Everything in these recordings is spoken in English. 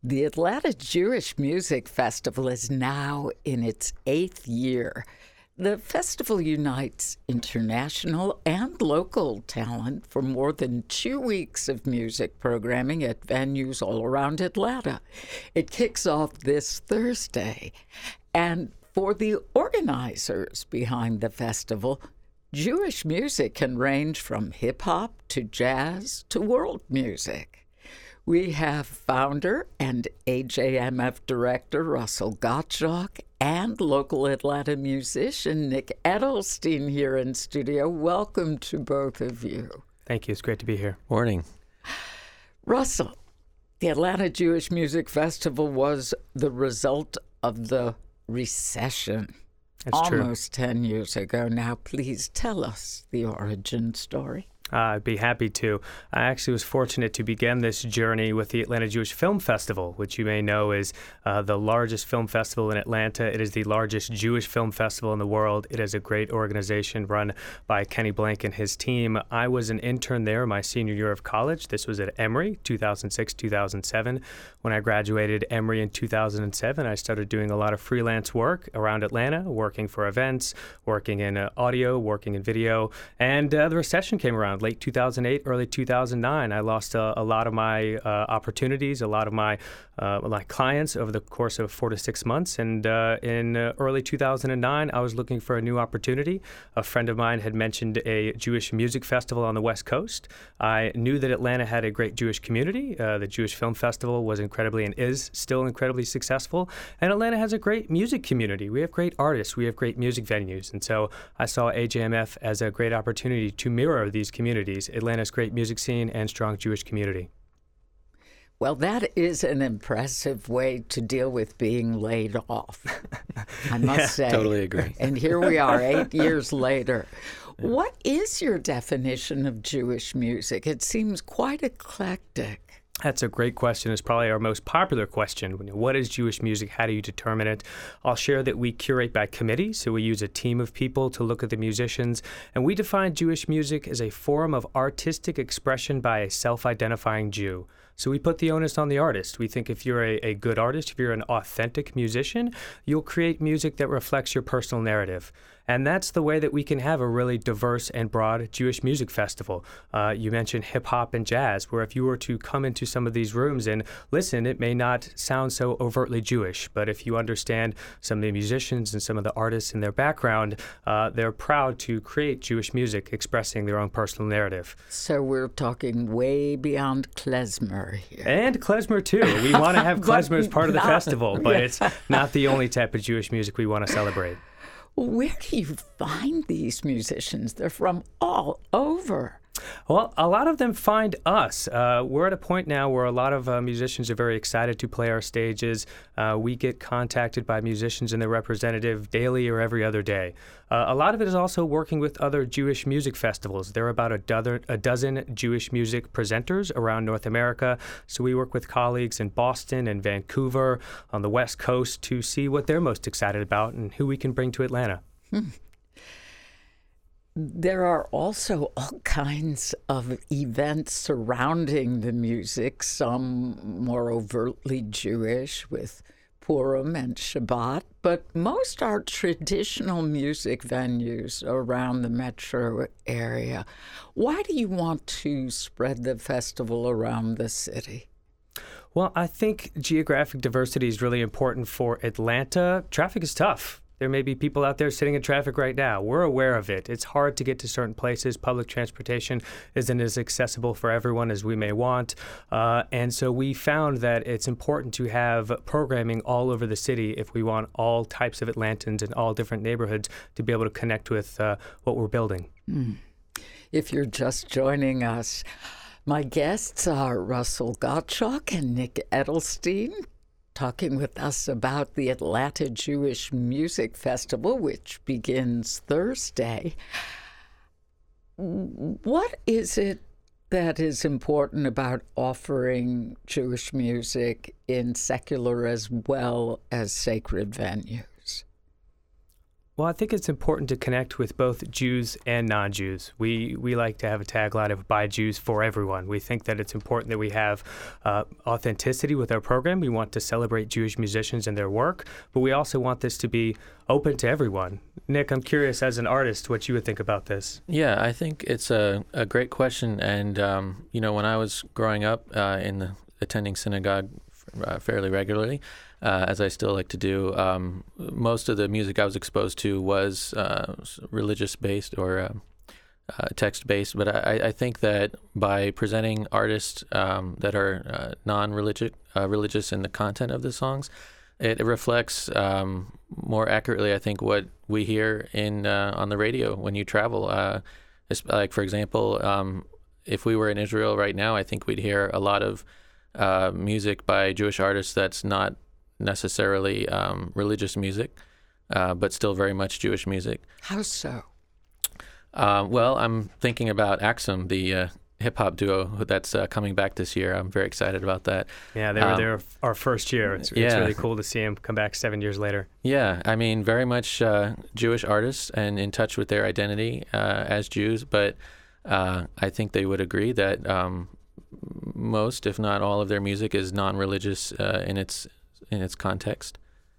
The Atlanta Jewish Music Festival is now in its 8th year. The festival unites international and local talent for more than 2 weeks of music programming at venues all around Atlanta. It kicks off this Thursday. And for the organizers behind the festival, Jewish music can range from hip-hop to jazz to world music. We have founder and AJMF director Russell Gottschalk and local Atlanta musician Nick Edelstein here in studio. Welcome to both of you. Thank you. It's great to be here. Morning. Russell, the Atlanta Jewish Music Festival was the result of the recession. That's almost 10 years ago now. Please tell us the origin story. I'd be happy to. I actually was fortunate to begin this journey with the Atlanta Jewish Film Festival, which you may know is the largest film festival in Atlanta. It is the largest Jewish film festival in the world. It is a great organization run by Kenny Blank and his team. I was an intern there my senior year of college. This was at Emory, 2006-2007. When I graduated Emory in 2007, I started doing a lot of freelance work around Atlanta, working for events, working in audio, working in video, and the recession came around. Late 2008, early 2009, I lost a lot of my opportunities, a lot of my clients over the course of 4 to 6 months. And in early 2009, I was looking for a new opportunity. A friend of mine had mentioned a Jewish music festival on the West Coast. I knew that Atlanta had a great Jewish community. The Jewish Film Festival was incredibly and is still incredibly successful. And Atlanta has a great music community. We have great artists. We have great music venues. And so I saw AJMF as a great opportunity to mirror these communities, Atlanta's great music scene and strong Jewish community. Well, that is an impressive way to deal with being laid off, I must say. Totally agree. And here we are 8 years later. What is your definition of Jewish music? It seems quite eclectic. That's a great question. It's probably our most popular question. What is Jewish music? How do you determine it? I'll share that we curate by committee, so we use a team of people to look at the musicians, and we define Jewish music as a form of artistic expression by a self-identifying Jew. So we put the onus on the artist. We think if you're a good artist, if you're an authentic musician, you'll create music that reflects your personal narrative. And that's the way that we can have a really diverse and broad Jewish music festival. You mentioned hip-hop and jazz, where if you were to come into some of these rooms and listen, it may not sound so overtly Jewish. But if you understand some of the musicians and some of the artists and their background, they're proud to create Jewish music expressing their own personal narrative. So we're talking way beyond klezmer here. And klezmer, too. We want to have klezmer as part of the festival, but it's not the only type of Jewish music we want to celebrate. Where do you find these musicians? They're from all over. Well, a lot of them find us. We're at a point now where a lot of musicians are very excited to play our stages. We get contacted by musicians and their representative daily or every other day. A lot of it is also working with other Jewish music festivals. There are about a dozen Jewish music presenters around North America. So we work with colleagues in Boston and Vancouver on the West Coast to see what they're most excited about and who we can bring to Atlanta. There are also all kinds of events surrounding the music, some more overtly Jewish with Purim and Shabbat, but most are traditional music venues around the metro area. Why do you want to spread the festival around the city? Well, I think geographic diversity is really important for Atlanta. Traffic is tough. There may be people out there sitting in traffic right now. We're aware of it. It's hard to get to certain places. Public transportation isn't as accessible for everyone as we may want. And so we found that it's important to have programming all over the city if we want all types of Atlantans in all different neighborhoods to be able to connect with what we're building. If you're just joining us, my guests are Russell Gottschalk and Nick Edelstein, talking with us about the Atlanta Jewish Music Festival, which begins Thursday. What is it that is important about offering Jewish music in secular as well as sacred venues? Well, I think it's important to connect with both Jews and non-Jews. We like to have a tagline of by Jews for everyone. We think that it's important that we have authenticity with our program. We want to celebrate Jewish musicians and their work, but we also want this to be open to everyone. Nick, I'm curious as an artist what you would think about this. Yeah, I think it's a great question. And, when I was growing up attending synagogue fairly regularly, as I still like to do, most of the music I was exposed to was religious-based or text-based. But I think that by presenting artists that are non-religious in the content of the songs, it reflects more accurately, I think, what we hear on the radio when you travel. Like, for example, if we were in Israel right now, I think we'd hear a lot of music by Jewish artists that's not necessarily religious music, but still very much Jewish music. How so? Well, I'm thinking about Axum, the hip-hop duo that's coming back this year. I'm very excited about that. Yeah, they were there our first year. It's really cool to see them come back 7 years later. Yeah, I mean, very much Jewish artists and in touch with their identity as Jews, but I think they would agree that most, if not all, of their music is non-religious in its context.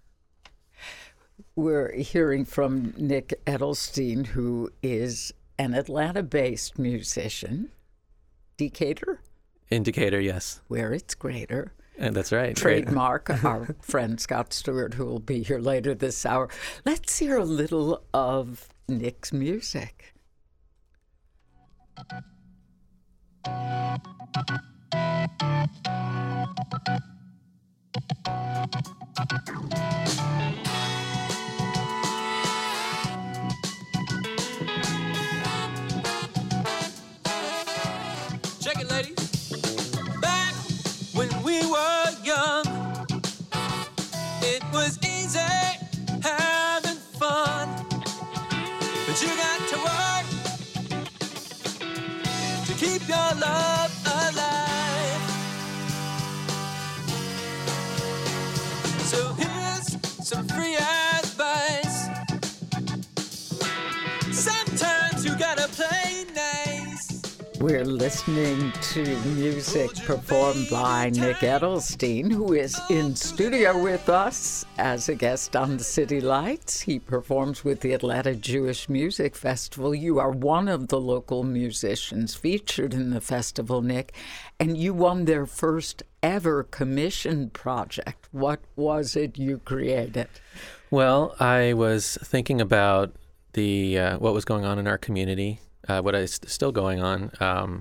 We're hearing from Nick Edelstein, who is an Atlanta-based musician. Decatur? In Decatur, yes. Where it's greater. And that's right. Trademark, our friend Scott Stewart, who will be here later this hour. Let's hear a little of Nick's music. Check it, ladies. Back when we were young, it was easy having fun, but you got to work to keep your love alive. So here's some free advice. Sometimes you gotta play nice. We're listening to music performed by Nick Edelstein, who is in studio with us as a guest on the City Lights. He performs with the Atlanta Jewish Music Festival. You are one of the local musicians featured in the festival, Nick, and you won their first ever commission project. What was it you created? Well, I was thinking about what was going on in our community. What is still going on.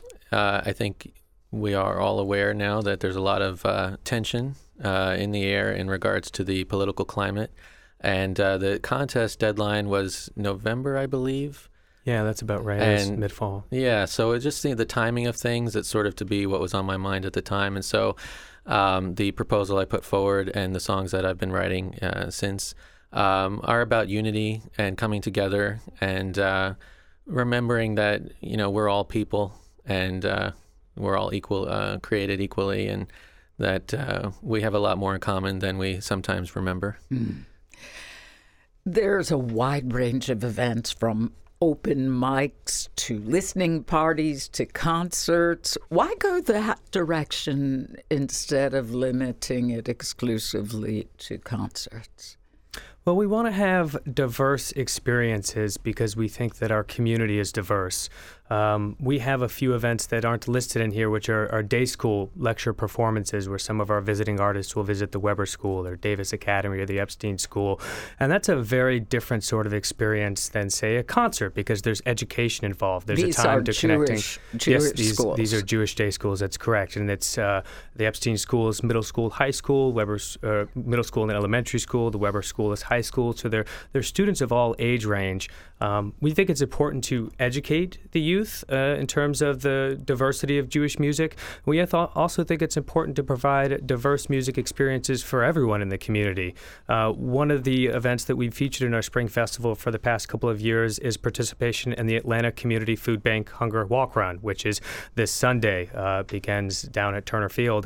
I think we are all aware now that there's a lot of tension in the air in regards to the political climate. And the contest deadline was November, I believe. Yeah, that's about right. It was mid-fall. Yeah, so it just the timing of things, it's sort of to be what was on my mind at the time. And so the proposal I put forward and the songs that I've been writing since are about unity and coming together and remembering that, we're all people and we're all equal, created equally, and that we have a lot more in common than we sometimes remember. Mm. There's a wide range of events, from open mics to listening parties to concerts. Why go that direction instead of limiting it exclusively to concerts? Well, we want to have diverse experiences because we think that our community is diverse. We have a few events that aren't listed in here, which are day school lecture performances where some of our visiting artists will visit the Weber School or Davis Academy or the Epstein School. And that's a very different sort of experience than, say, a concert because there's education involved. There's these a time are to Jewish schools. These are Jewish day schools, that's correct. And it's the Epstein School is middle school, high school, Weber's middle school and elementary school. The Weber School is high school. So they're students of all age range. We think it's important to educate the youth in terms of the diversity of Jewish music. We also think it's important to provide diverse music experiences for everyone in the community. One of the events that we've featured in our Spring Festival for the past couple of years is participation in the Atlanta Community Food Bank Hunger Walk Run, which is this Sunday, begins down at Turner Field.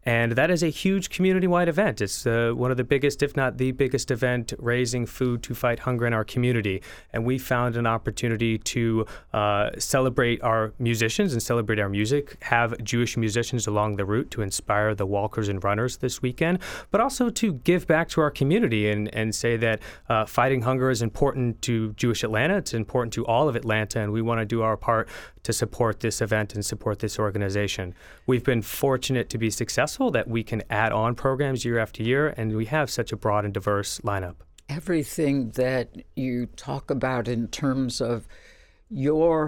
And that is a huge community-wide event. It's one of the biggest, if not the biggest event, raising food to fight hunger in our community. And we found an opportunity to celebrate our musicians and celebrate our music, have Jewish musicians along the route to inspire the walkers and runners this weekend, but also to give back to our community and say that fighting hunger is important to Jewish Atlanta. It's important to all of Atlanta, and we want to do our part to support this event and support this organization. We've been fortunate to be successful that we can add on programs year after year, and we have such a broad and diverse lineup. Everything that you talk about in terms of your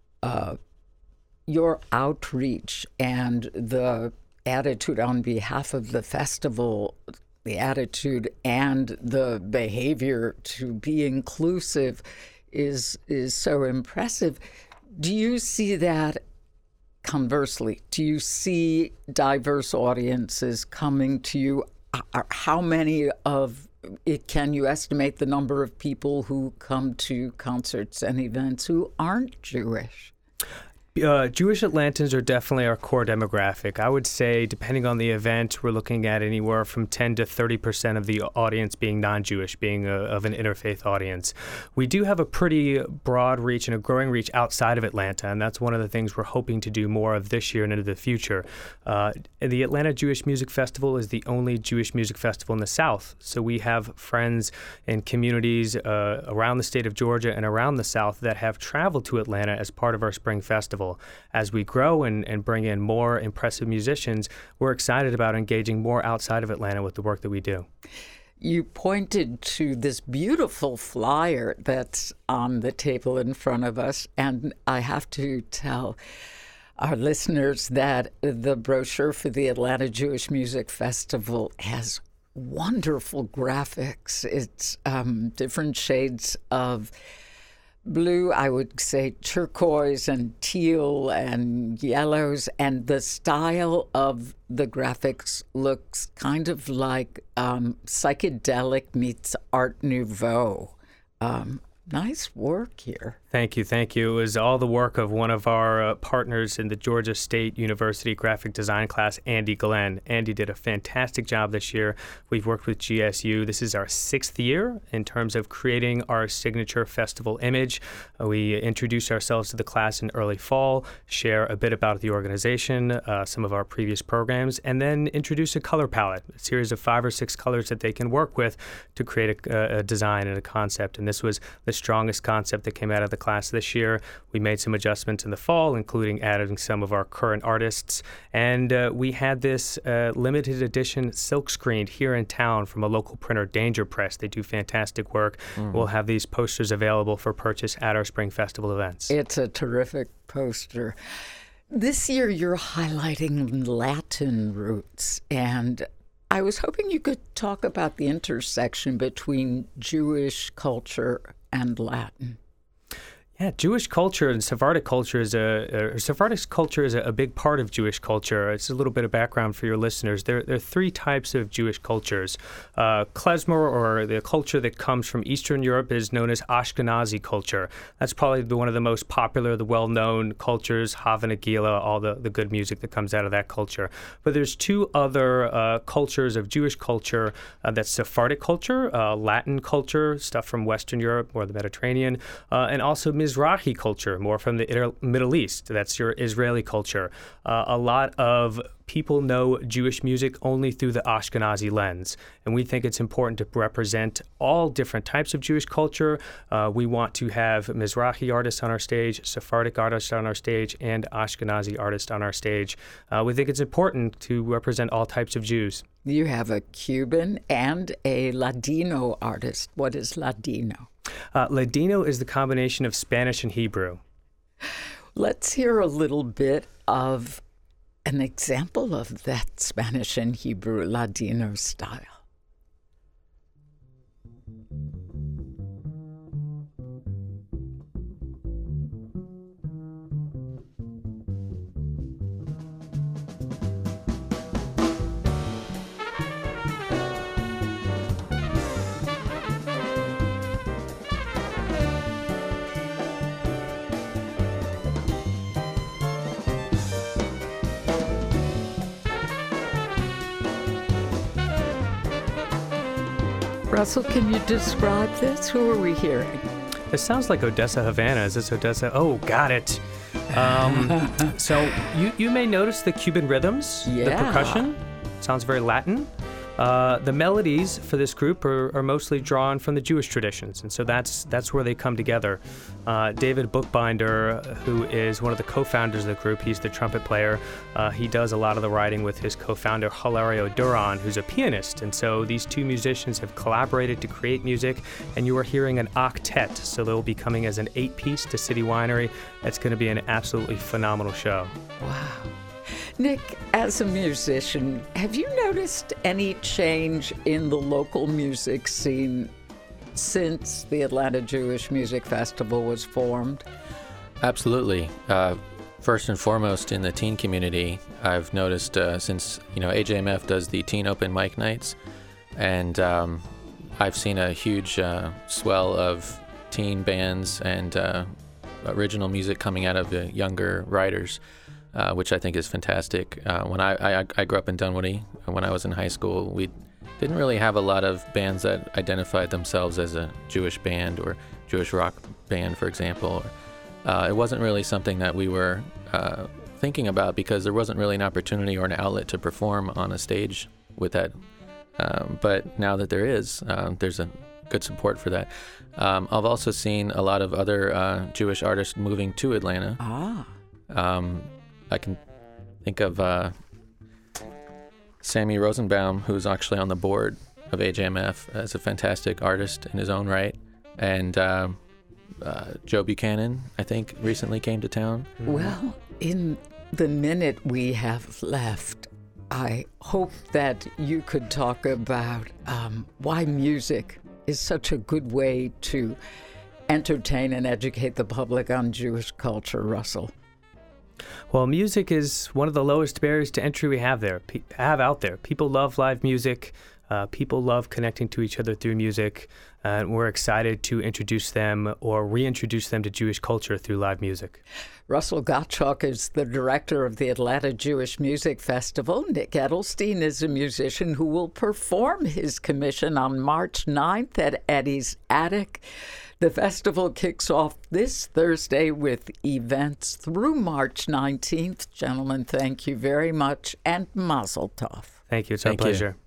outreach and the attitude on behalf of the festival, the attitude and the behavior to be inclusive is so impressive. Do you see that conversely? Do you see diverse audiences coming to you? How many of it can you estimate the number of people who come to concerts and events who aren't Jewish? Jewish Atlantans are definitely our core demographic. I would say, depending on the event, we're looking at anywhere from 10 to 30% of the audience being non-Jewish, being of an interfaith audience. We do have a pretty broad reach and a growing reach outside of Atlanta, and that's one of the things we're hoping to do more of this year and into the future. The Atlanta Jewish Music Festival is the only Jewish music festival in the South, so we have friends and communities around the state of Georgia and around the South that have traveled to Atlanta as part of our spring festival. As we grow and bring in more impressive musicians, we're excited about engaging more outside of Atlanta with the work that we do. You pointed to this beautiful flyer that's on the table in front of us, and I have to tell our listeners that the brochure for the Atlanta Jewish Music Festival has wonderful graphics. It's different shades of blue, I would say turquoise and teal and yellows, and the style of the graphics looks kind of like psychedelic meets Art Nouveau. Nice work here. Thank you. It was all the work of one of our partners in the Georgia State University graphic design class, Andy Glenn. Andy did a fantastic job this year. We've worked with GSU. This is our 6th year in terms of creating our signature festival image. We introduce ourselves to the class in early fall, share a bit about the organization, some of our previous programs, and then introduce a color palette, a series of 5 or 6 colors that they can work with to create a design and a concept. And this was the strongest concept that came out of the class this year. We made some adjustments in the fall, including adding some of our current artists. And we had this limited edition silk screened here in town from a local printer, Danger Press. They do fantastic work. We'll have these posters available for purchase at our Spring Festival events. It's a terrific poster. This year you're highlighting Latin roots, and I was hoping you could talk about the intersection between Jewish culture and Latin. Yeah, Jewish culture and Sephardic culture is a big part of Jewish culture. It's a little bit of background for your listeners. There are 3 types of Jewish cultures. Klezmer, or the culture that comes from Eastern Europe, is known as Ashkenazi culture. That's probably one of the most popular, the well-known cultures, Hava Nagila, all the good music that comes out of that culture. But there's 2 other cultures of Jewish culture. That's Sephardic culture, Latin culture, stuff from Western Europe or the Mediterranean, and also Mizrahi culture, more from the Middle East. That's your Israeli culture. A lot of people know Jewish music only through the Ashkenazi lens, and we think it's important to represent all different types of Jewish culture. We want to have Mizrahi artists on our stage, Sephardic artists on our stage, and Ashkenazi artists on our stage. We think it's important to represent all types of Jews. You have a Cuban and a Ladino artist. What is Ladino? Ladino is the combination of Spanish and Hebrew. Let's hear a little bit of an example of that Spanish and Hebrew Ladino style. Russell, can you describe this? Who are we hearing? This sounds like Odessa Havana. Is this Odessa? Oh, got it. So you may notice the Cuban rhythms, the percussion. Sounds very Latin. The melodies for this group are mostly drawn from the Jewish traditions, and so that's where they come together. David Bookbinder, who is one of the co-founders of the group, he's the trumpet player. He does a lot of the writing with his co-founder Hilario Duran, who's a pianist, and so these two musicians have collaborated to create music, and you are hearing an octet, so they'll be coming as an 8-piece to City Winery. It's going to be an absolutely phenomenal show. Wow. Nick, as a musician, have you noticed any change in the local music scene since the Atlanta Jewish Music Festival was formed? Absolutely. First and foremost, in the teen community, I've noticed since AJMF does the teen open mic nights, and I've seen a huge swell of teen bands and original music coming out of the younger writers. Which I think is fantastic. When I grew up in Dunwoody, when I was in high school, we didn't really have a lot of bands that identified themselves as a Jewish band or Jewish rock band, for example. It wasn't really something that we were thinking about because there wasn't really an opportunity or an outlet to perform on a stage with that. But now that there is, there's a good support for that. I've also seen a lot of other Jewish artists moving to Atlanta. I can think of Sammy Rosenbaum, who's actually on the board of AJMF as a fantastic artist in his own right. And Joe Buchanan, I think, recently came to town. Well, in the minute we have left, I hope that you could talk about why music is such a good way to entertain and educate the public on Jewish culture, Russell. Well, music is one of the lowest barriers to entry we have out there. People love live music. People love connecting to each other through music. And we're excited to introduce them or reintroduce them to Jewish culture through live music. Russell Gottschalk is the director of the Atlanta Jewish Music Festival. Nick Edelstein is a musician who will perform his commission on March 9th at Eddie's Attic. The festival kicks off this Thursday with events through March 19th. Gentlemen, thank you very much, and Mazel Tov. Thank you. It's our pleasure.